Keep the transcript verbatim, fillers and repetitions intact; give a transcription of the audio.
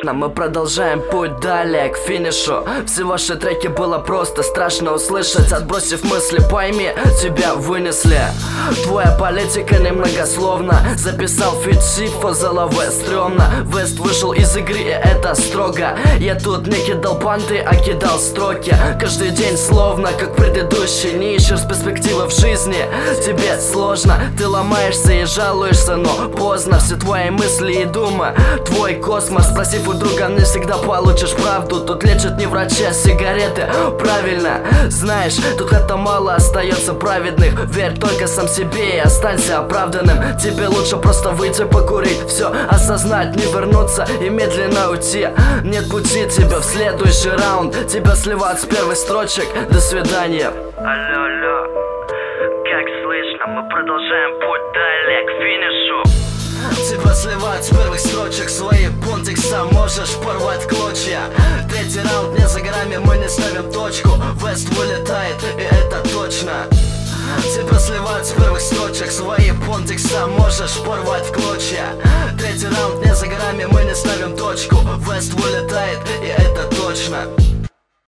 Но мы продолжаем путь далее к финишу. Все ваши треки было просто страшно услышать. Отбросив мысли, пойми, тебя вынесли. Твоя политика немногословна. Записал фит Сифо за лаве, стрёмно. Вест вышел из игры, и это строго. Я тут не кидал панты, а кидал строки. Каждый день словно как предыдущий. Не ищешь перспективы в жизни, тебе сложно. Ты ломаешься и жалуешься, но поздно. Все твои мысли и думы, твой космос. Спросив у друга, не всегда получишь правду. Тут лечат не врачи, а сигареты. Правильно, знаешь, тут это мало остается праведных. Верь только сам себе и останься оправданным. Тебе лучше просто выйти покурить, все осознать, не вернуться и медленно уйти. Нет пути тебе в следующий раунд. Тебя сливают с первых строчек. До свидания. Алло, алло, как слышно, мы продолжаем путь далее к финишу. Тебя сливают с первых строчек, свои понтекса можешь порвать в клочья. Третий раунд не за горами, мы не ставим точку. Вест вылетает, и это точно. Тебя сливают с первых строчек, свои понтекса можешь порвать в клочья. Третий раунд не за горами, мы не ставим точку. Вест вылетает, и это точно.